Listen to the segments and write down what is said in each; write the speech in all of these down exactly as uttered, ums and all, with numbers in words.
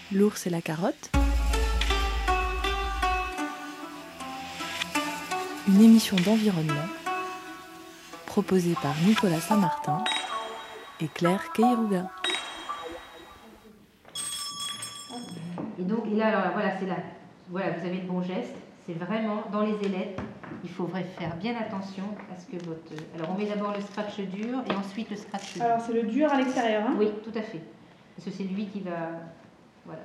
L'ours et la carotte. Une émission d'environnement proposée par Nicolas Saint-Martin et Claire Keiruga. Et donc, et là, alors voilà, c'est là. Voilà, vous avez le bon geste. C'est vraiment dans les ailettes. Il faut faire bien attention à ce que votre. Alors, on met d'abord le scratch dur et ensuite le scratch dur. Alors, c'est le dur à l'extérieur, hein ? Oui, tout à fait. Parce que c'est lui qui va. Voilà.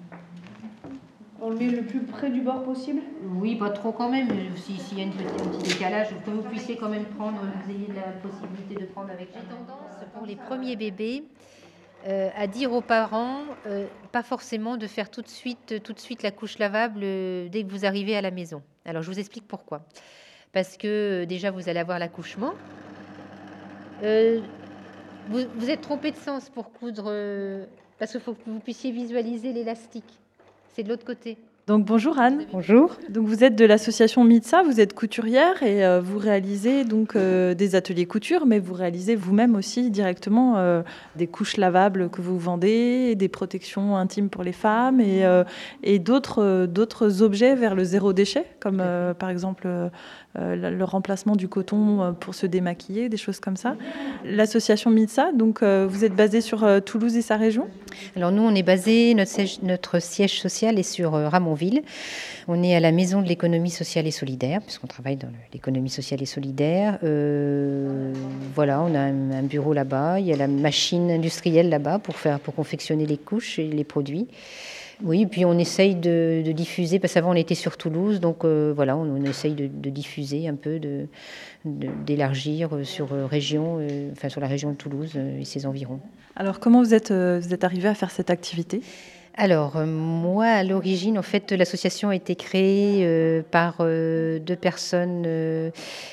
On le met le plus près du bord possible ? Oui, pas trop quand même. S'il si y a une petite, un petit décalage, que vous puissiez quand même prendre, vous ayez la possibilité de prendre avec. J'ai tendance pour les premiers bébés euh, à dire aux parents, euh, pas forcément de faire tout de suite, tout de suite la couche lavable euh, dès que vous arrivez à la maison. Alors je vous explique pourquoi. Parce que euh, déjà vous allez avoir l'accouchement. Euh, vous, vous êtes trompé de sens pour coudre, euh, parce qu'il faut que vous puissiez visualiser l'élastique. C'est de l'autre côté. Donc bonjour Anne. Bonjour. Donc vous êtes de l'association Mitsa, vous êtes couturière et euh, vous réalisez donc euh, des ateliers couture, mais vous réalisez vous-même aussi directement euh, des couches lavables que vous vendez, des protections intimes pour les femmes et, euh, et d'autres, euh, d'autres objets vers le zéro déchet, comme euh, par exemple euh, le, le remplacement du coton pour se démaquiller, des choses comme ça. L'association Mitsa, donc euh, vous êtes basée sur euh, Toulouse et sa région ? Alors nous, on est basé, notre siège, notre siège social est sur euh, Ramonville. On est à la Maison de l'économie sociale et solidaire, puisqu'on travaille dans l'économie sociale et solidaire. Euh, voilà, on a un, un bureau là-bas, il y a la machine industrielle là-bas pour, faire, pour confectionner les couches et les produits. Oui, et puis on essaye de, de diffuser, parce qu'avant on était sur Toulouse, donc euh, voilà, on, on essaye de, de diffuser un peu, de, de, d'élargir sur, euh, région, euh, enfin, sur la région de Toulouse euh, et ses environs. Alors comment vous êtes, euh, vous êtes arrivé à faire cette activité ? Alors, euh, moi, à l'origine, en fait, l'association a été créée euh, par euh, deux personnes, euh,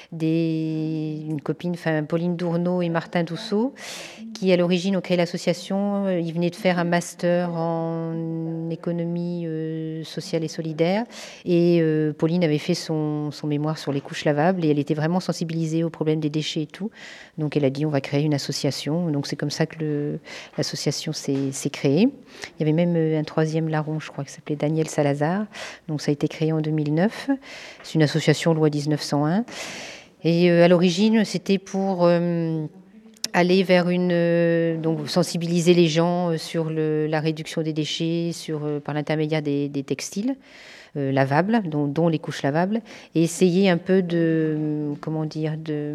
des, une copine, enfin, Pauline Dourneau et Martin Dousseau, qui, à l'origine, ont créé l'association. Ils venaient de faire un master en économie euh, sociale et solidaire. Et euh, Pauline avait fait son, son mémoire sur les couches lavables et elle était vraiment sensibilisée au problème des déchets et tout. Donc, elle a dit, on va créer une association. Donc, c'est comme ça que le, l'association s'est, s'est créée. Il y avait même un troisième larron, je crois, qui s'appelait Daniel Salazar. Donc ça a été créé en deux mille neuf. C'est une association loi dix-neuf cent un. Et euh, à l'origine, c'était pour euh, aller vers une... Euh, donc sensibiliser les gens sur le, la réduction des déchets sur, euh, par l'intermédiaire des, des textiles euh, lavables, dont, dont les couches lavables, et essayer un peu de... Comment dire de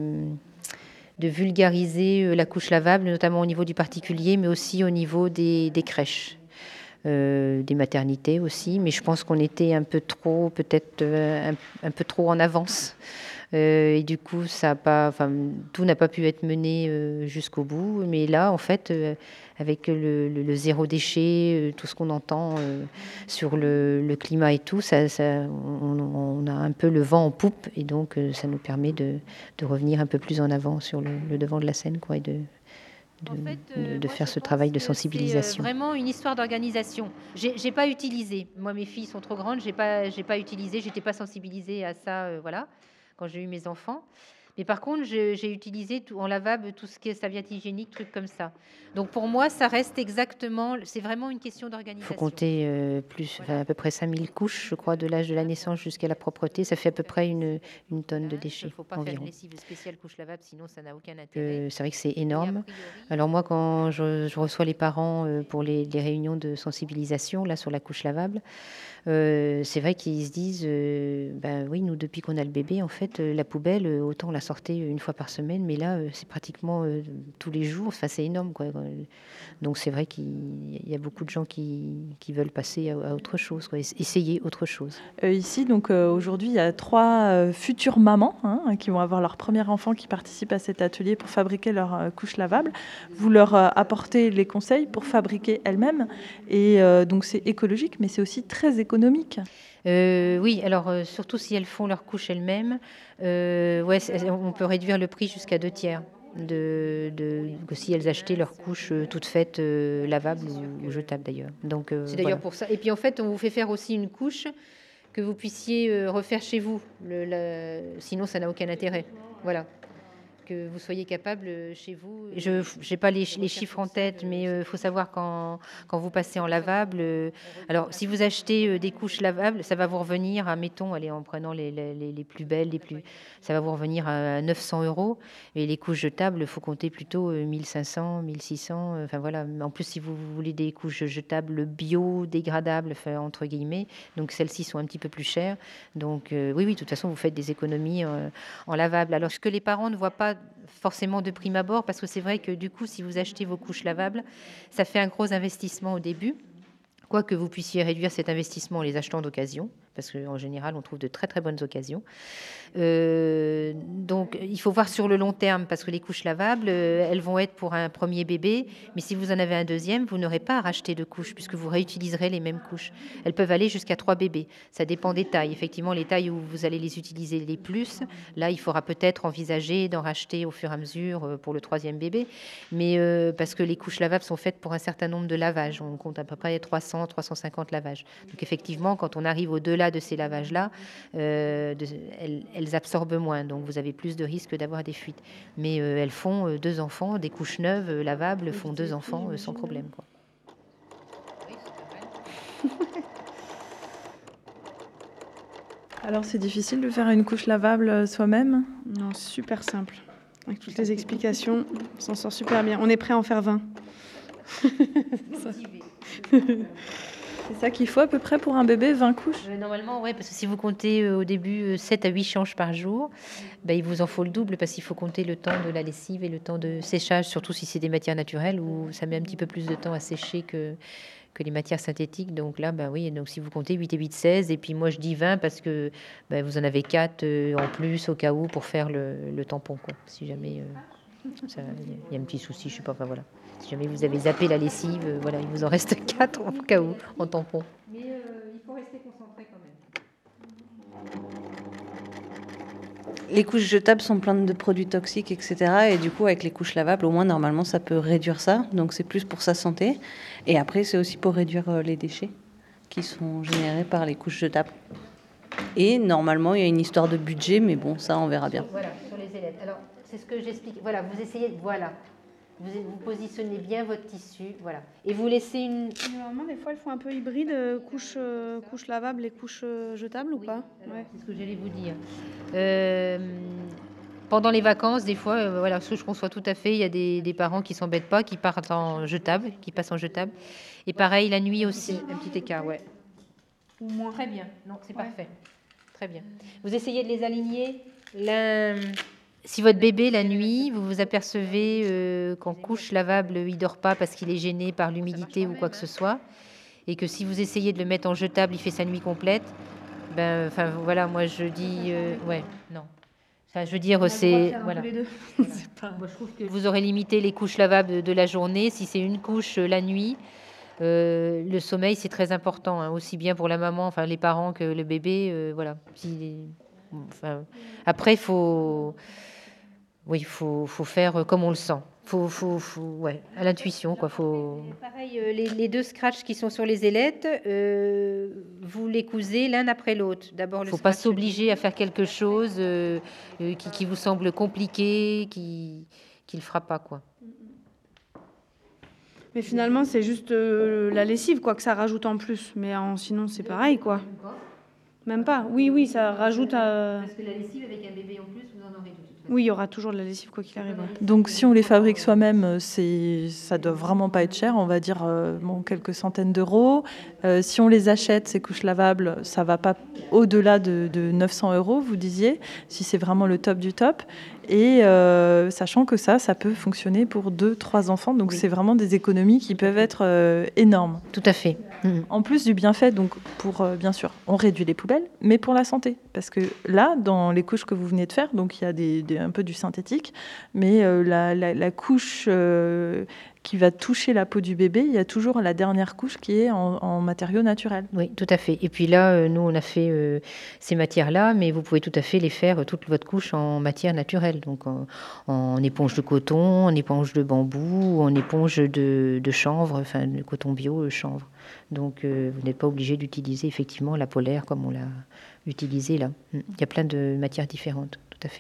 de vulgariser la couche lavable, notamment au niveau du particulier, mais aussi au niveau des, des crèches. Euh, des maternités aussi, mais je pense qu'on était un peu trop, peut-être euh, un, un peu trop en avance. Euh, et du coup, ça a pas, enfin, tout n'a pas pu être mené euh, jusqu'au bout. Mais là, en fait, euh, avec le, le, le zéro déchet, euh, tout ce qu'on entend euh, sur le, le climat et tout, ça, ça, on, on a un peu le vent en poupe, et donc euh, ça nous permet de, de revenir un peu plus en avant sur le, le devant de la scène, quoi, et de De, en fait, euh, de, de faire ce travail de sensibilisation. C'est vraiment une histoire d'organisation. J'ai, j'ai pas utilisé. Moi, mes filles sont trop grandes. J'ai pas, j'ai pas utilisé. J'étais pas sensibilisée à ça, euh, voilà, quand j'ai eu mes enfants. Mais par contre, je, j'ai utilisé tout, en lavable tout ce qui est serviette hygiénique, trucs comme ça. Donc pour moi, ça reste exactement. C'est vraiment une question d'organisation. Il faut compter euh, plus, voilà. Enfin, à peu près cinq mille couches, je crois, de l'âge de la naissance jusqu'à la propreté. Ça fait à peu près une, une tonne de déchets. Il ne faut pas environ. Faire une lessive spéciale couche lavable, sinon ça n'a aucun intérêt. Euh, c'est vrai que c'est énorme. Alors moi, quand je, je reçois les parents euh, pour les, les réunions de sensibilisation là sur la couche lavable, euh, c'est vrai qu'ils se disent, euh, ben oui, nous depuis qu'on a le bébé, en fait, euh, la poubelle, euh, autant la sortir une fois par semaine, mais là, euh, c'est pratiquement euh, tous les jours. Enfin, c'est énorme, quoi. Donc c'est vrai qu'il y a beaucoup de gens qui, qui veulent passer à, à autre chose, quoi, essayer autre chose. Euh, ici, donc euh, aujourd'hui, il y a trois euh, futures mamans hein, qui vont avoir leur premier enfant qui participent à cet atelier pour fabriquer leur euh, couche lavable. Vous leur euh, apportez les conseils pour fabriquer elles-mêmes, et euh, donc c'est écologique, mais c'est aussi très économique. Euh, oui, alors euh, surtout si elles font leur couche elles-mêmes, euh, ouais, on peut réduire le prix jusqu'à deux tiers. De, de, que si elles achetaient leurs couches euh, toutes faites, euh, lavables ou, ou jetables d'ailleurs. Donc, euh, c'est d'ailleurs voilà. Pour ça. Et puis en fait, on vous fait faire aussi une couche que vous puissiez euh, refaire chez vous. Le, la... Sinon, ça n'a aucun intérêt. Voilà. que vous soyez capable chez vous. Je n'ai pas les, les chiffres en tête, mais il euh, faut savoir quand, quand vous passez en lavable. Euh, alors, si vous achetez euh, des couches lavables, ça va vous revenir, admettons, allez, en prenant les, les, les plus belles, les plus, ça va vous revenir à neuf cents euros. Et les couches jetables, il faut compter plutôt euh, mille cinq cents, mille six cents. Euh, enfin voilà. En plus, si vous voulez des couches jetables bio, dégradables, enfin, entre guillemets, donc celles-ci sont un petit peu plus chères. Donc euh, oui, oui, de toute façon, vous faites des économies euh, en lavable. Alors, ce que les parents ne voient pas forcément de prime abord, parce que c'est vrai que du coup, si vous achetez vos couches lavables, ça fait un gros investissement au début. Quoique vous puissiez réduire cet investissement en les achetant d'occasion, parce qu'en général, on trouve de très très bonnes occasions. Euh, donc, il faut voir sur le long terme, parce que les couches lavables, euh, elles vont être pour un premier bébé, mais si vous en avez un deuxième, vous n'aurez pas à racheter de couches, puisque vous réutiliserez les mêmes couches. Elles peuvent aller jusqu'à trois bébés. Ça dépend des tailles. Effectivement, les tailles où vous allez les utiliser les plus, là, il faudra peut-être envisager d'en racheter au fur et à mesure pour le troisième bébé, mais euh, parce que les couches lavables sont faites pour un certain nombre de lavages. On compte à peu près trois cents, trois cent cinquante lavages. Donc, effectivement, quand on arrive au-delà de ces lavages-là, euh, de, elles, elles absorbent moins, donc vous avez plus de risques d'avoir des fuites. Mais euh, elles font euh, deux enfants, des couches neuves, euh, lavables, font deux enfants euh, sans problème, quoi. Alors c'est difficile de faire une couche lavable soi-même? Non, c'est super simple. Avec toutes les explications, on s'en sort super bien. On est prêt à en faire vingt. C'est ça qu'il faut à peu près pour un bébé, vingt couches? euh, Normalement, oui, parce que si vous comptez euh, au début euh, sept à huit changes par jour, bah, il vous en faut le double, parce qu'il faut compter le temps de la lessive et le temps de séchage, surtout si c'est des matières naturelles, où ça met un petit peu plus de temps à sécher que, que les matières synthétiques. Donc là, bah, oui, donc si vous comptez huit et huit, seize, et puis moi je dis vingt, parce que bah, vous en avez quatre euh, en plus au cas où pour faire le, le tampon, quoi. Si jamais euh, il y a un petit souci, je sais pas, enfin voilà. Si jamais vous avez zappé la lessive, euh, voilà, il vous en reste quatre au cas où, en tampon. Mais euh, il faut rester concentré quand même. Les couches jetables sont pleines de produits toxiques, et cetera. Et du coup, avec les couches lavables, au moins, normalement, ça peut réduire ça. Donc, c'est plus pour sa santé. Et après, c'est aussi pour réduire les déchets qui sont générés par les couches jetables. Et normalement, il y a une histoire de budget, mais bon, ça, on verra bien. Voilà, sur les ailettes. Alors, c'est ce que j'explique. Voilà, vous essayez, voilà. Vous, vous positionnez bien votre tissu, voilà. Et vous laissez une... Normalement, des fois, elles font un peu hybride, euh, couches euh, couche lavables et couches euh, jetables ou oui, pas? Ouais. C'est ce que j'allais vous dire. Euh, pendant les vacances, des fois, euh, voilà, ce que je conçois tout à fait, il y a des, des parents qui s'embêtent pas, qui partent en jetable, qui passent en jetable. Et pareil, la nuit aussi, un petit écart, ouais. Ou moins? Très bien, non, c'est ouais. Parfait. Très bien. Vous essayez de les aligner l'un... Si votre bébé, la nuit, vous vous apercevez euh, qu'en couche lavable, il ne dort pas parce qu'il est gêné par l'humidité ou quoi que ce soit, et que si vous essayez de le mettre en jetable, il fait sa nuit complète, ben, enfin, voilà, moi, je dis... Euh, ouais, non. Enfin, je veux dire, c'est... Voilà. Voilà. Pas... Moi, je trouve que vous aurez limité les couches lavables de, de la journée. Si c'est une couche euh, la nuit, euh, le sommeil, c'est très important, hein, aussi bien pour la maman, enfin, les parents que le bébé, euh, voilà. Si, enfin, après, il faut... Oui, il faut, faut faire comme on le sent. Faut, faut, faut, ouais, à l'intuition, quoi. Faut... Pareil, euh, les, les deux scratchs qui sont sur les ailettes, euh, vous les cousez l'un après l'autre. D'abord, il ne faut pas s'obliger à faire quelque chose euh, euh, qui, qui vous semble compliqué, qui ne le fera pas, quoi. Mais finalement, c'est juste euh, la lessive, quoi, que ça rajoute en plus. Mais en, sinon, c'est pareil, quoi. Même pas. Oui, oui, ça rajoute à... Parce que la lessive, avec un bébé en plus, vous en aurez de toute façon. Oui, il y aura toujours de la lessive, quoi qu'il arrive. Donc, si on les fabrique soi-même, c'est, ça doit vraiment pas être cher. On va dire euh, bon, quelques centaines d'euros. Euh, si on les achète, ces couches lavables, ça va pas au-delà de, de neuf cents euros, vous disiez, si c'est vraiment le top du top. Et euh, sachant que ça, ça peut fonctionner pour deux, trois enfants. Donc, oui. C'est vraiment des économies qui peuvent être euh, énormes. Tout à fait. Mmh. En plus du bienfait, donc pour, euh, bien sûr, on réduit les poubelles, mais pour la santé. Parce que là, dans les couches que vous venez de faire, donc il y a des, des, un peu du synthétique, mais euh, la, la, la couche euh, qui va toucher la peau du bébé, il y a toujours la dernière couche qui est en, en matériaux naturels. Oui, tout à fait. Et puis là, euh, nous, on a fait euh, ces matières-là, mais vous pouvez tout à fait les faire, euh, toute votre couche, en matière naturelle. Donc en, en éponge de coton, en éponge de bambou, en éponge de, de chanvre, enfin de coton bio, de chanvre. Donc euh, vous n'êtes pas obligé d'utiliser effectivement la polaire comme on l'a utilisé là. Il y a plein de matières différentes, tout à fait.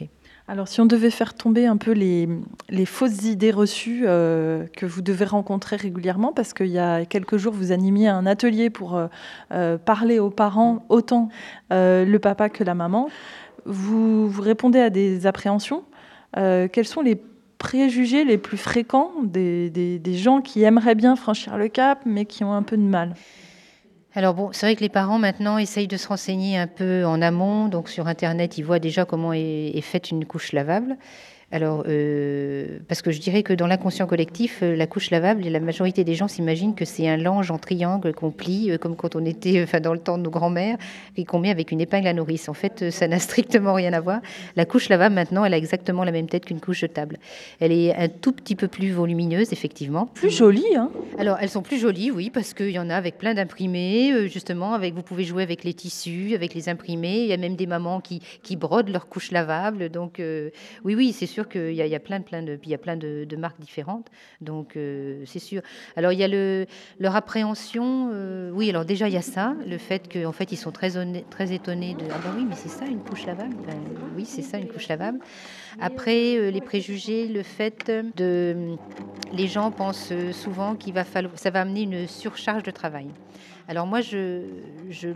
Alors, si on devait faire tomber un peu les, les fausses idées reçues euh, que vous devez rencontrer régulièrement, parce qu'il y a quelques jours, vous animiez un atelier pour euh, euh, parler aux parents, autant euh, le papa que la maman, vous, vous répondez à des appréhensions. Euh, quels sont les préjugés les plus fréquents des, des, des gens qui aimeraient bien franchir le cap, mais qui ont un peu de mal ? Alors bon, c'est vrai que les parents maintenant essayent de se renseigner un peu en amont. Donc sur Internet, ils voient déjà comment est, est faite une couche lavable. Alors, euh, parce que je dirais que dans l'inconscient collectif, euh, la couche lavable, la majorité des gens s'imaginent que c'est un linge en triangle qu'on plie, euh, comme quand on était, enfin, dans le temps de nos grands-mères, et qu'on met avec une épingle à nourrice. En fait, euh, ça n'a strictement rien à voir. La couche lavable, maintenant, elle a exactement la même tête qu'une couche jetable. Elle est un tout petit peu plus volumineuse, effectivement. Plus jolie, hein ? Alors, elles sont plus jolies, oui, parce qu'il y en a avec plein d'imprimés, euh, justement, avec, vous pouvez jouer avec les tissus, avec les imprimés. Il y a même des mamans qui, qui brodent leurs couches lavables. Donc, euh, oui, oui, c'est sûr qu'il y a, il y a plein, plein de, il y a plein de, de marques différentes. Donc, euh, c'est sûr. Alors, il y a le, leur appréhension. Euh, oui, alors déjà, il y a ça, le fait qu'en fait, ils sont très, honnêtes, très étonnés de... Ah ben oui, mais c'est ça, une couche lavable. Ben, oui, c'est ça, une couche lavable. Après, euh, les préjugés, le fait de... Les gens pensent souvent qu'il va falloir... Ça va amener une surcharge de travail. Alors moi, je je,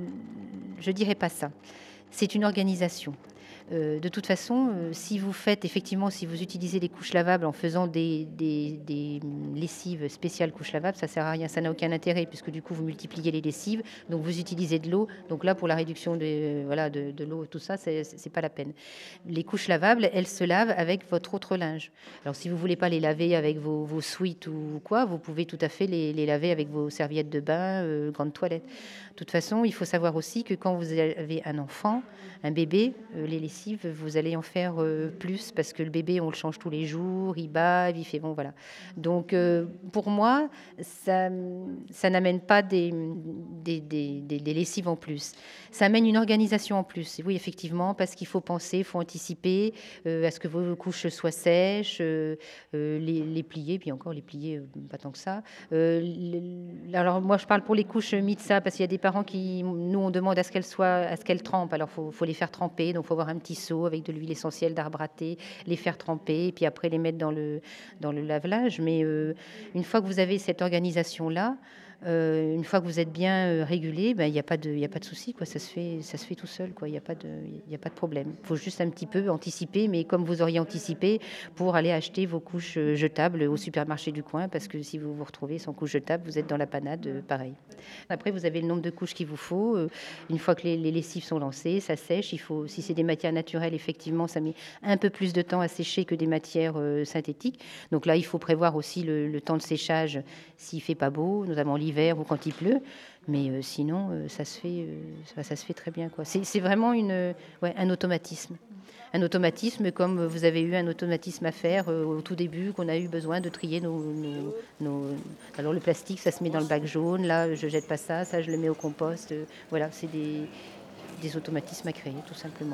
je dirais pas ça. C'est une organisation. Euh, de toute façon, euh, si vous faites effectivement, si vous utilisez les couches lavables en faisant des, des, des lessives spéciales couches lavables, ça sert à rien, ça n'a aucun intérêt puisque du coup vous multipliez les lessives, donc vous utilisez de l'eau. Donc là, pour la réduction de, euh, voilà, de, de l'eau, tout ça, c'est, c'est pas la peine. Les couches lavables, elles se lavent avec votre autre linge. Alors si vous voulez pas les laver avec vos, vos sweats ou quoi, vous pouvez tout à fait les, les laver avec vos serviettes de bain, euh, grandes toilettes. De toute façon, il faut savoir aussi que quand vous avez un enfant, un bébé, euh, les lessives, vous allez en faire euh, plus parce que le bébé, on le change tous les jours, il bave, il fait bon, voilà. Donc, euh, pour moi, ça, ça n'amène pas des, des, des, des, des lessives en plus. Ça amène une organisation en plus. Et oui, effectivement, parce qu'il faut penser, il faut anticiper euh, à ce que vos couches soient sèches, euh, euh, les, les plier, puis encore les plier, euh, pas tant que ça. Euh, les, alors, moi, je parle pour les couches Mitsa parce qu'il y a des parents qui, nous, on demande à ce qu'elles soient, à ce qu'elles trempent. Alors, faut, faut les faire tremper. Donc, faut avoir un petit seau avec de l'huile essentielle d'arbre à thé, les faire tremper, et puis après les mettre dans le dans le lave-linge. Mais euh, une fois que vous avez cette organisation-là, euh, une fois que vous êtes bien euh, régulé, ben il n'y a pas de il y a pas de souci, quoi. Ça se fait ça se fait tout seul, quoi. Il n'y a pas de il y a pas de problème. Il faut juste un petit peu anticiper, mais comme vous auriez anticipé pour aller acheter vos couches jetables au supermarché du coin, parce que si vous vous retrouvez sans couche jetable, vous êtes dans la panade, euh, pareil. Après, vous avez le nombre de couches qu'il vous faut. Euh, une fois que les, les lessives sont lancées, ça sèche. Il faut, si c'est des matières naturelles, effectivement, ça met un peu plus de temps à sécher que des matières euh, synthétiques. Donc là, il faut prévoir aussi le, le temps de séchage s'il fait pas beau, notamment l'hiver ou quand il pleut. Mais euh, sinon, euh, ça se fait, euh, ça, ça se fait très bien, quoi. C'est, c'est vraiment une, ouais, un automatisme. Un automatisme comme vous avez eu un automatisme à faire euh, au tout début, qu'on a eu besoin de trier nos, nos, nos... Alors le plastique, ça se met dans le bac jaune, là je jette pas ça, ça je le mets au compost. Euh, voilà, c'est des, des automatismes à créer, tout simplement.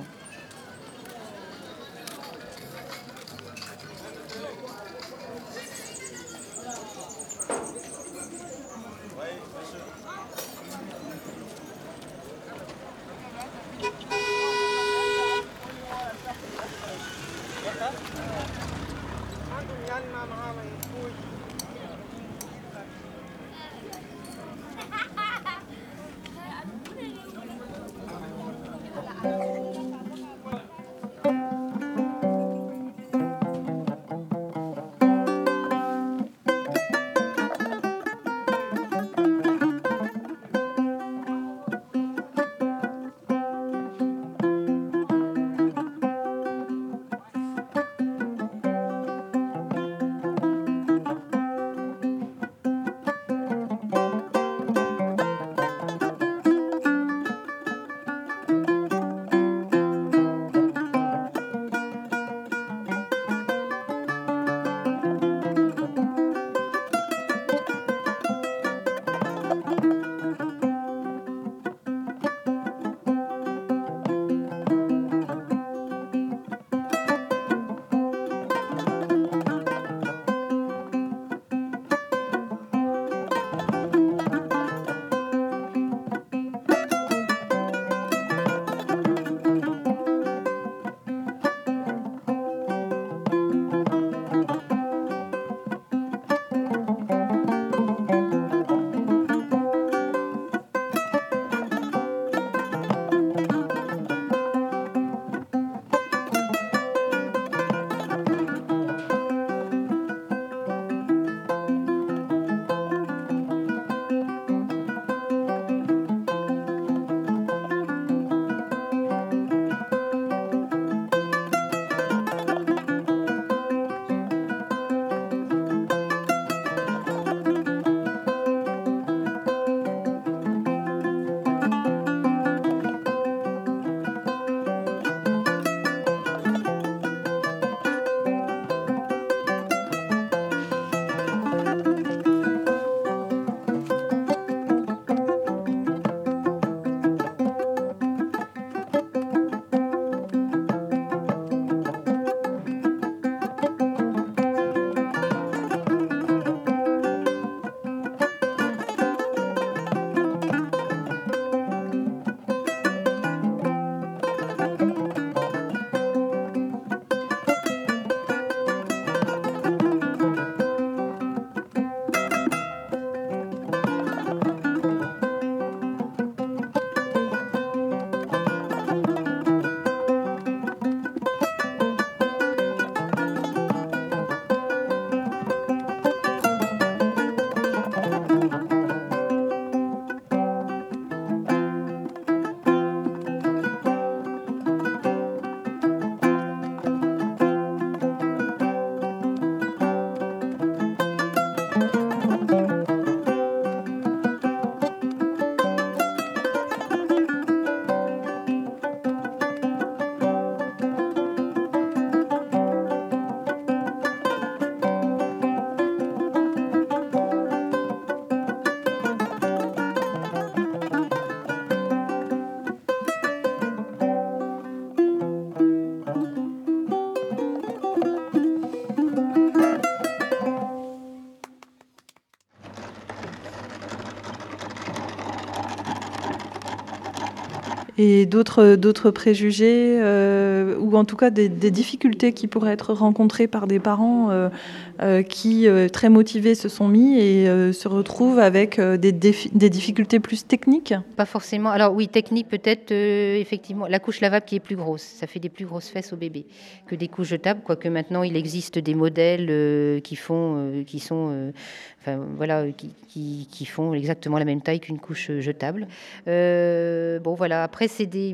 Et d'autres, d'autres préjugés, euh, ou en tout cas des, des difficultés qui pourraient être rencontrées par des parents euh, euh, qui, euh, très motivés, se sont mis et euh, se retrouvent avec euh, des, défi- des difficultés plus techniques. Pas forcément. Alors oui, technique peut-être, euh, effectivement, la couche lavable qui est plus grosse. Ça fait des plus grosses fesses au bébé que des couches jetables, quoique maintenant il existe des modèles euh, qui font, euh, qui sont, euh, enfin voilà, qui, qui, qui font exactement la même taille qu'une couche jetable. Euh, bon voilà. Après c'est des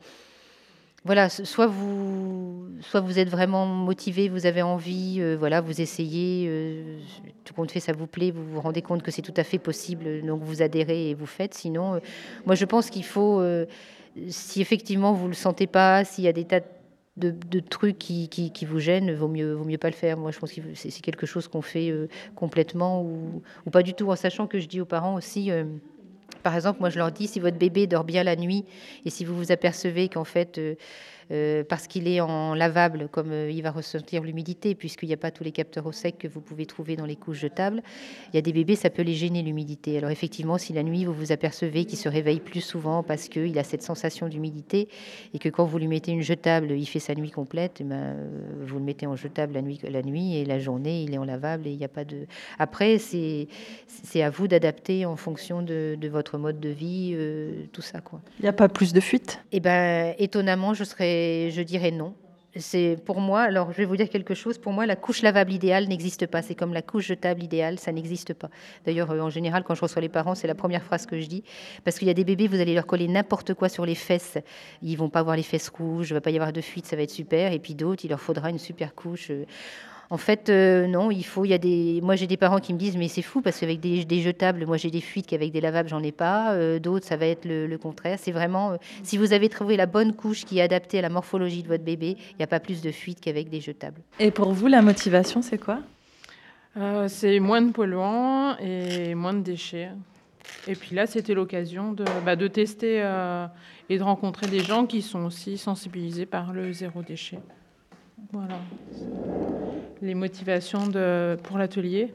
voilà, soit vous, soit vous êtes vraiment motivé, vous avez envie, euh, voilà, vous essayez, euh, tout compte fait, ça vous plaît, vous vous rendez compte que c'est tout à fait possible, donc vous adhérez et vous faites. Sinon, euh, moi je pense qu'il faut, euh, si effectivement vous le sentez pas, s'il y a des tas de, de trucs qui, qui, qui vous gênent, vaut mieux, vaut mieux pas le faire. Moi je pense que c'est, c'est quelque chose qu'on fait euh, complètement ou, ou pas du tout, en sachant que je dis aux parents aussi. Euh, Par exemple, moi je leur dis, si votre bébé dort bien la nuit et si vous vous apercevez qu'en fait, euh, euh, parce qu'il est en lavable, comme euh, il va ressentir l'humidité, puisqu'il n'y a pas tous les capteurs au sec que vous pouvez trouver dans les couches jetables, il y a des bébés, ça peut les gêner l'humidité. Alors effectivement, si la nuit vous vous apercevez qu'il se réveille plus souvent parce qu'il a cette sensation d'humidité et que quand vous lui mettez une jetable, il fait sa nuit complète, eh ben, euh, vous le mettez en jetable la nuit, la nuit et la journée, il est en lavable et il n'y a pas de... Après, c'est, c'est à vous d'adapter en fonction de, de votre mode de vie, euh, tout ça, quoi. Il n'y a pas plus de fuite? Eh ben, étonnamment, je serais, je dirais non. C'est pour moi, alors je vais vous dire quelque chose, pour moi la couche lavable idéale n'existe pas, c'est comme la couche jetable idéale, ça n'existe pas. D'ailleurs euh, en général quand je reçois les parents, c'est la première phrase que je dis, parce qu'il y a des bébés, vous allez leur coller n'importe quoi sur les fesses, ils vont pas avoir les fesses rouges, il va pas y avoir de fuite, ça va être super, et puis d'autres, il leur faudra une super couche. En fait, euh, non, il faut, il y a des... Moi, j'ai des parents qui me disent, mais c'est fou, parce qu'avec des, des jetables, moi, j'ai des fuites qu'avec des lavables, j'en ai pas. Euh, d'autres, ça va être le, le contraire. C'est vraiment, euh, si vous avez trouvé la bonne couche qui est adaptée à la morphologie de votre bébé, il n'y a pas plus de fuites qu'avec des jetables. Et pour vous, la motivation, c'est quoi? Euh, c'est moins de polluants et moins de déchets. Et puis là, c'était l'occasion de, bah, de tester euh, et de rencontrer des gens qui sont aussi sensibilisés par le zéro déchet. Voilà. Les motivations de, pour l'atelier.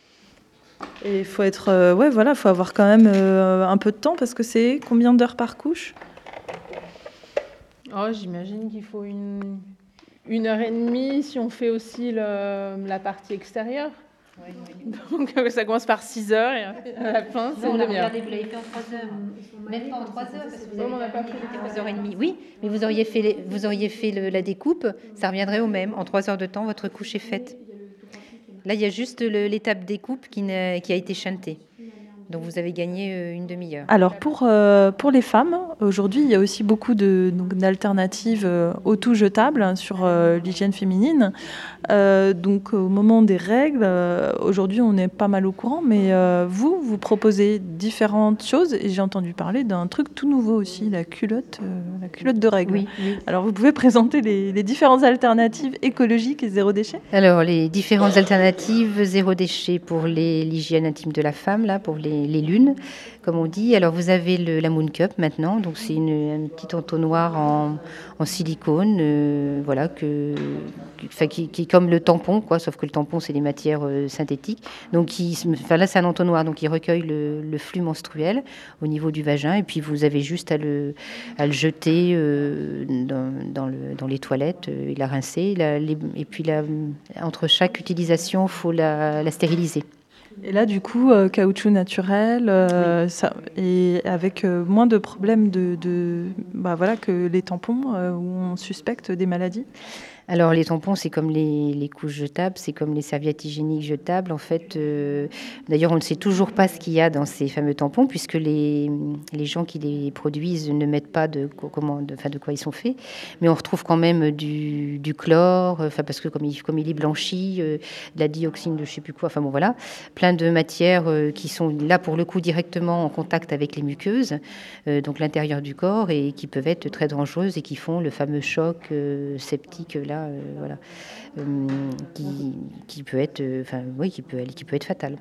Et il faut être, euh, ouais, voilà, faut avoir quand même euh, un peu de temps parce que c'est combien d'heures par couche? Oh, j'imagine qu'il faut une, une heure et demie si on fait aussi le, la partie extérieure. Ouais, ouais. Donc ça commence par six heures et à la fin, c'est une demi-heure. Regardez, vous l'avez fait en trois heures. Même pas en trois heures, parce que vous avez avez pas fait trois heures et demie. Oui, mais vous auriez fait, les, vous auriez fait le, la découpe, ça reviendrait au même. En trois heures de temps, votre couche est faite. Là, il y a juste le, l'étape découpe qui, qui a été chantée. Donc vous avez gagné une demi-heure. Alors pour, euh, pour les femmes, aujourd'hui, il y a aussi beaucoup de, donc, d'alternatives euh, au tout jetables sur euh, l'hygiène féminine. Euh, donc au moment des règles, euh, aujourd'hui on est pas mal au courant, mais euh, vous, vous proposez différentes choses et j'ai entendu parler d'un truc tout nouveau aussi, la culotte, euh, la culotte de règles. Oui, oui. Alors vous pouvez présenter les, les différentes alternatives écologiques et zéro déchet? Alors les différentes alternatives zéro déchet pour les, l'hygiène intime de la femme, là, pour les les lunes, comme on dit. Alors vous avez le, la Moon Cup maintenant, donc c'est une, un petit entonnoir en, en silicone, euh, voilà, que, qui, qui, qui est comme le tampon, quoi, sauf que le tampon c'est des matières euh, synthétiques. Donc qui, enfin là c'est un entonnoir, donc il recueille le, le flux menstruel au niveau du vagin, et puis vous avez juste à le, à le jeter euh, dans, dans, le, dans les toilettes, euh, et la rincer, la, les, et puis la, entre chaque utilisation, il faut la, la stériliser. Et là, du coup, euh, caoutchouc naturel, euh, oui. ça, et avec euh, moins de problèmes de, de, bah, voilà, que les tampons euh, où on suspecte des maladies. Alors les tampons, c'est comme les, les couches jetables, c'est comme les serviettes hygiéniques jetables. En fait, euh, d'ailleurs, on ne sait toujours pas ce qu'il y a dans ces fameux tampons, puisque les, les gens qui les produisent ne mettent pas de, comment, de, enfin, de quoi ils sont faits. Mais on retrouve quand même du, du chlore, enfin, parce que comme il, comme il est blanchi, euh, de la dioxine de je ne sais plus quoi, enfin bon voilà, plein de matières euh, qui sont là pour le coup directement en contact avec les muqueuses, euh, donc l'intérieur du corps, et qui peuvent être très dangereuses et qui font le fameux choc euh, septique là. Euh, voilà, euh, qui, qui peut être, euh, enfin, oui, qui peut, qui peut être fatale.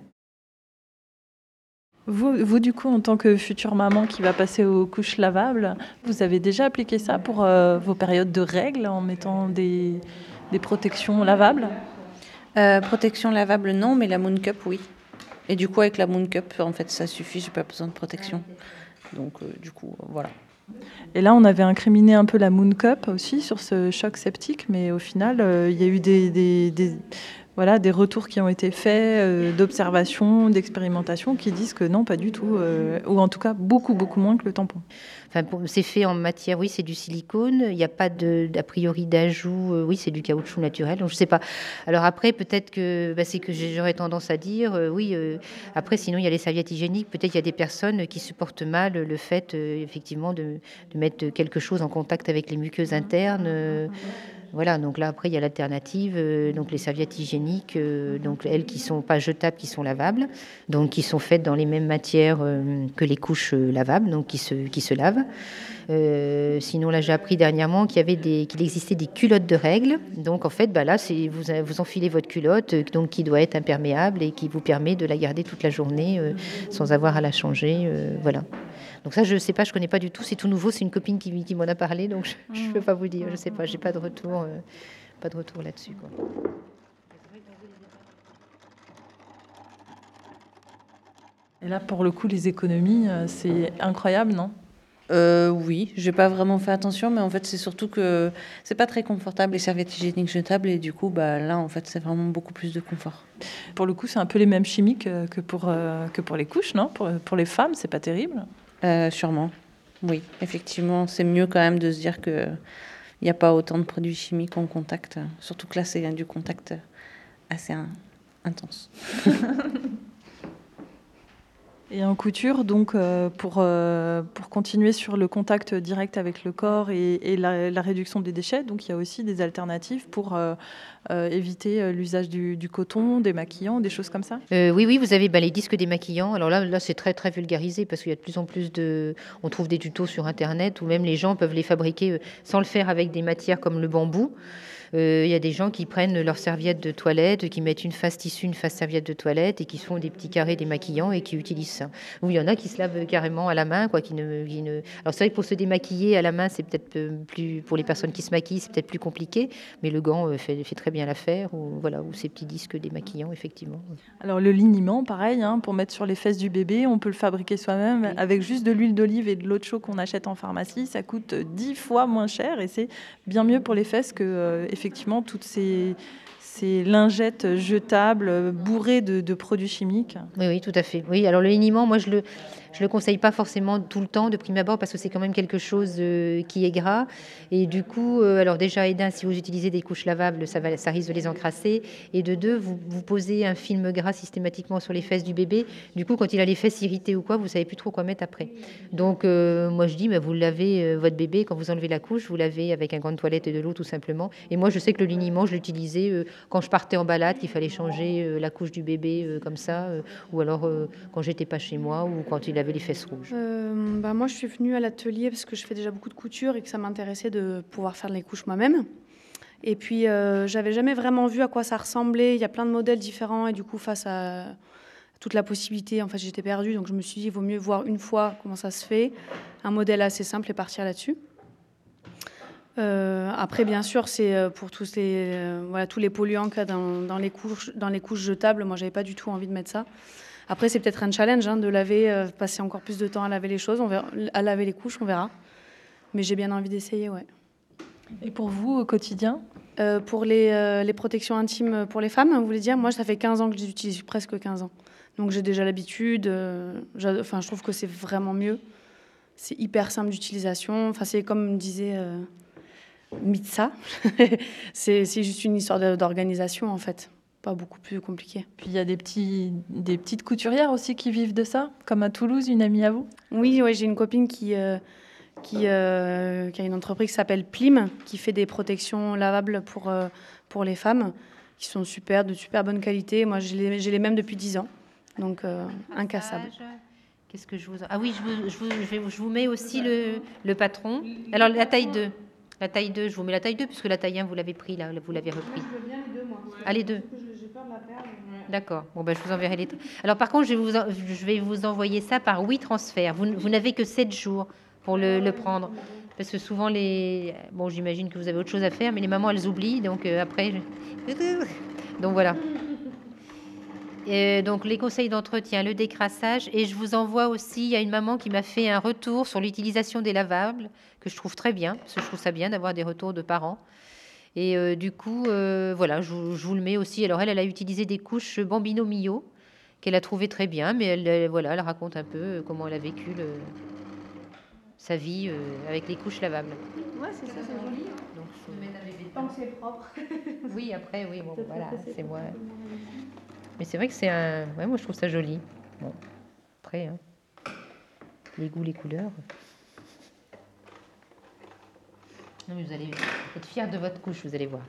Vous, vous, du coup, en tant que future maman qui va passer aux couches lavables, vous avez déjà appliqué ça pour euh, vos périodes de règles en mettant des, des protections lavables? euh, Protection lavable, non, mais la Moon Cup, oui. Et du coup, avec la Moon Cup, en fait, ça suffit, j'ai pas besoin de protection. Donc, euh, du coup, voilà. Et là, on avait incriminé un peu la Moon Cup aussi sur ce choc septique, mais au final, euh, il y a eu des, des, des, voilà, des retours qui ont été faits, euh, d'observations, d'expérimentations, qui disent que non, pas du tout, euh, ou en tout cas beaucoup, beaucoup moins que le tampon. Enfin, pour- c'est fait en matière, oui, c'est du silicone. Il n'y a pas de, d'a priori d'ajout. euh, oui, c'est du caoutchouc naturel. Donc, je sais pas. Alors après, peut-être que bah, c'est que j'ai- j'aurais tendance à dire, euh, oui. euh, après, sinon, il y a les serviettes hygiéniques. Peut-être qu'il y a des personnes qui supportent mal le fait, euh, effectivement, de, de mettre quelque chose en contact avec les muqueuses internes. euh, voilà, donc là après il y a l'alternative, euh, donc les serviettes hygiéniques, euh, donc elles qui sont pas jetables, qui sont lavables, donc qui sont faites dans les mêmes matières euh, que les couches euh, lavables, donc qui se, qui se lavent. Euh, sinon là j'ai appris dernièrement qu'il y avait des, qu'il existait des culottes de règles, donc en fait bah là c'est vous, vous enfilez votre culotte, euh, donc qui doit être imperméable et qui vous permet de la garder toute la journée euh, sans avoir à la changer, euh, voilà. Donc ça, je ne sais pas, je ne connais pas du tout. C'est tout nouveau. C'est une copine qui, qui m'en a parlé, donc je ne peux pas vous dire. Je ne sais pas, j'ai pas de retour, euh, pas de retour là-dessus, quoi. Et là, pour le coup, les économies, euh, c'est incroyable, non? Euh, oui, j'ai pas vraiment fait attention, mais en fait, c'est surtout que c'est pas très confortable les serviettes hygiéniques jetables, et du coup, bah là, en fait, c'est vraiment beaucoup plus de confort. Pour le coup, c'est un peu les mêmes chimiques euh, que pour, euh, que pour les couches, non? Pour, pour les femmes, c'est pas terrible. Euh, sûrement. Oui, effectivement, c'est mieux quand même de se dire que il n'y a pas autant de produits chimiques en contact, surtout que là, c'est du contact assez in- intense. Et en couture, donc, euh, pour, euh, pour continuer sur le contact direct avec le corps et, et la, la réduction des déchets, donc il y a aussi des alternatives pour euh, euh, éviter euh, l'usage du, du coton, des maquillants, des choses comme ça? Euh, oui, oui, vous avez bah, les disques démaquillants. Alors là, là c'est très, très vulgarisé parce qu'il y a de plus en plus de... On trouve des tutos sur Internet où même les gens peuvent les fabriquer euh, sans le faire avec des matières comme le bambou. Euh, Il y a des gens qui prennent leur serviette de toilette, qui mettent une face tissu, une face serviette de toilette et qui se font des petits carrés démaquillants et qui utilisent ça. Ou il y en a qui se lavent carrément à la main, quoi, qui ne, qui ne... Alors c'est vrai que pour se démaquiller à la main, c'est peut-être plus... Pour les personnes qui se maquillent, c'est peut-être plus compliqué, mais le gant euh, fait, fait très bien l'affaire. Ou, voilà, ou ces petits disques démaquillants, effectivement. Alors le liniment, pareil, hein, pour mettre sur les fesses du bébé, on peut le fabriquer soi-même Oui. avec juste de l'huile d'olive et de l'eau de chaux qu'on achète en pharmacie. Ça coûte dix fois moins cher et c'est bien mieux pour les fesses que euh, effectivement toutes ces, ces lingettes jetables bourrées de, de produits chimiques. Oui, oui, tout à fait. Oui, alors le liniment, moi, je le, je le conseille pas forcément tout le temps de prime abord parce que c'est quand même quelque chose euh, qui est gras. Et du coup, euh, alors déjà, Edin, si vous utilisez des couches lavables, ça, va, ça risque de les encrasser. Et de deux, vous, vous posez un film gras systématiquement sur les fesses du bébé. Du coup, quand il a les fesses irritées ou quoi, vous savez plus trop quoi mettre après. Donc, euh, moi, je dis, bah, vous lavez euh, votre bébé quand vous enlevez la couche, vous lavez avec un gant de toilette et de l'eau tout simplement. Et moi, je sais que le liniment, je l'utilisais euh, quand je partais en balade, qu'il fallait changer euh, la couche du bébé euh, comme ça. Euh, ou alors euh, quand j'étais pas chez moi ou quand il avait les fesses rouges. Euh, bah moi, je suis venue à l'atelier parce que je fais déjà beaucoup de couture et que ça m'intéressait de pouvoir faire les couches moi-même. Et puis, euh, j'avais jamais vraiment vu à quoi ça ressemblait. Il y a plein de modèles différents et du coup, face à toute la possibilité, en fait, j'étais perdue. Donc, je me suis dit, il vaut mieux voir une fois comment ça se fait, un modèle assez simple et partir là-dessus. Euh, après, bien sûr, c'est pour tous les, euh, voilà, tous les polluants qu'il y a dans, dans, les couches, dans les couches jetables. Moi, j'avais pas du tout envie de mettre ça. Après, c'est peut-être un challenge hein, de laver, euh, passer encore plus de temps à laver les choses, on verra, à laver les couches, on verra. Mais j'ai bien envie d'essayer, ouais. Et pour vous, au quotidien? euh, Pour les, euh, les protections intimes pour les femmes, vous voulez dire? Moi, ça fait quinze ans que je les utilise, presque quinze ans. Donc, j'ai déjà l'habitude. Euh, enfin, je trouve que c'est vraiment mieux. C'est hyper simple d'utilisation. Enfin, c'est comme me disait euh, Mitsa. c'est, c'est juste une histoire de, d'organisation, en fait. Pas beaucoup plus compliqué. Puis il y a des, petits, des petites couturières aussi qui vivent de ça, comme à Toulouse, une amie à vous? Oui, ouais, j'ai une copine qui, euh, qui, euh, qui a une entreprise qui s'appelle Plim, qui fait des protections lavables pour, euh, pour les femmes, qui sont super, de super bonne qualité. Moi, j'ai les, j'ai les mêmes depuis dix ans, donc euh, incassables. Qu'est-ce que je vous... Ah oui, je vous, je vous, je vais, je vous mets aussi le, le patron. Alors, la taille deux. La taille deux, je vous mets la taille deux, puisque la taille un, vous l'avez pris, là, vous l'avez repris. Je veux bien les deux, moi. Ah, les deux. J'ai peur de la perdre. D'accord. Bon, ben, je vous enverrai les... Alors, par contre, je vais vous, en- je vais vous envoyer ça par WeTransfer. Vous, vous n'avez que sept jours pour le, le prendre. Parce que souvent, les... Bon, j'imagine que vous avez autre chose à faire, mais les mamans, elles oublient. Donc, euh, après... je- Donc, voilà. Et donc les conseils d'entretien, le décrassage, et je vous envoie aussi, il y a une maman qui m'a fait un retour sur l'utilisation des lavables, que je trouve très bien, parce que je trouve ça bien d'avoir des retours de parents. Et euh, du coup, euh, voilà, je, vous- je vous le mets aussi. Alors elle, elle a utilisé des couches Bambino Mio, qu'elle a trouvé très bien, mais elle, elle- voilà, elle raconte un peu euh, comment elle a vécu le- sa vie euh, avec les couches lavables. Ouais, c'est ça, c'est joli. Donc, je- Tant que c'est propre. oui, après, oui, bon, Peut-être voilà, que c'est c'est moi. pas tellement réussi. Mais c'est vrai que c'est un... Ouais, moi, je trouve ça joli. Bon, après, hein, les goûts, les couleurs. Non, mais vous allez être fiers de votre couche, vous allez voir.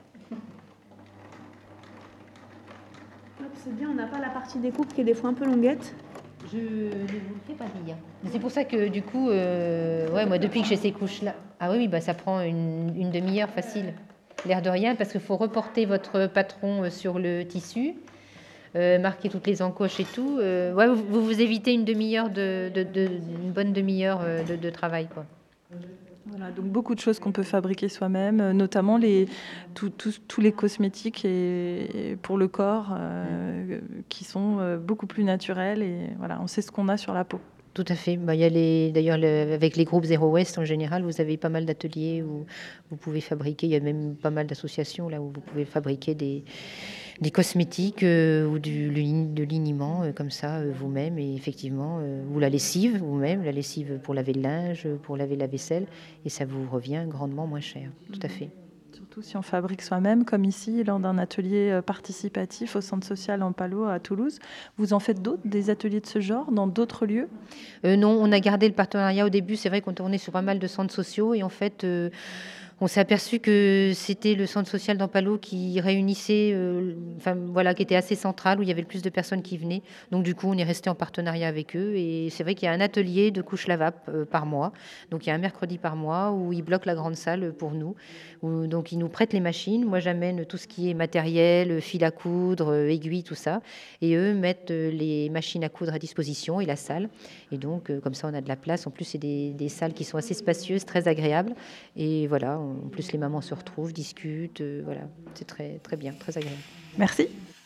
Hop, c'est bien, on n'a pas la partie découpe qui est des fois un peu longuette. Je ne vous le fais pas dire. Mais c'est pour ça que, du coup, euh, ouais, moi, depuis que j'ai ces couches-là... Ah oui, oui, bah, ça prend une, une demi-heure facile. L'air de rien, parce qu'il faut reporter votre patron euh, sur le tissu, euh, marquer toutes les encoches et tout. Euh, ouais, vous, vous vous évitez une demi-heure, de, de, de- une bonne demi-heure euh, de, de travail, quoi. Voilà, donc beaucoup de choses qu'on peut fabriquer soi-même, euh, notamment les, tout- tout- tous les cosmétiques et, et pour le corps euh, qui sont euh, beaucoup plus naturels et voilà, on sait ce qu'on a sur la peau. Tout à fait. Bah, il y a les, d'ailleurs, le- avec les groupes Zero Waste en général, vous avez pas mal d'ateliers où vous pouvez fabriquer. Il y a même pas mal d'associations là où vous pouvez fabriquer des, des cosmétiques euh, ou du, le- de liniment euh, comme ça euh, vous-même. Et effectivement, euh, ou la lessive vous-même, la lessive pour laver le linge, pour laver la vaisselle, et ça vous revient grandement moins cher. Tout à fait. Surtout si on fabrique soi-même, comme ici, lors d'un atelier euh, participatif au centre social en Palo à Toulouse. Vous en faites d'autres, des ateliers de ce genre, dans d'autres lieux? Euh, non, on a gardé le partenariat au début. C'est vrai qu'on tournait sur pas mal de centres sociaux et en fait, euh, on s'est aperçu que c'était le centre social d'Ampalo qui réunissait, euh, enfin voilà, qui était assez central, où il y avait le plus de personnes qui venaient. Donc du coup, on est resté en partenariat avec eux et c'est vrai qu'il y a un atelier de couches lavables euh, par mois. Donc il y a un mercredi par mois où ils bloquent la grande salle pour nous. Où, donc ils nous prêtent les machines. Moi, j'amène tout ce qui est matériel, fil à coudre, euh, aiguilles, tout ça. Et eux mettent euh, les machines à coudre à disposition et la salle. Et donc, euh, comme ça, on a de la place. En plus, c'est des, des salles qui sont assez spacieuses, très agréables. Et voilà, en plus, les mamans se retrouvent, discutent. euh, voilà, c'est très, très bien, très agréable. Merci.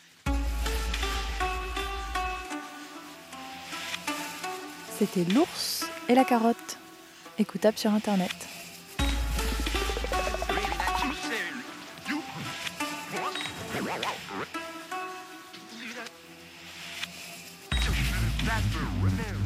C'était L'ours et la carotte, écoutable sur Internet. That's the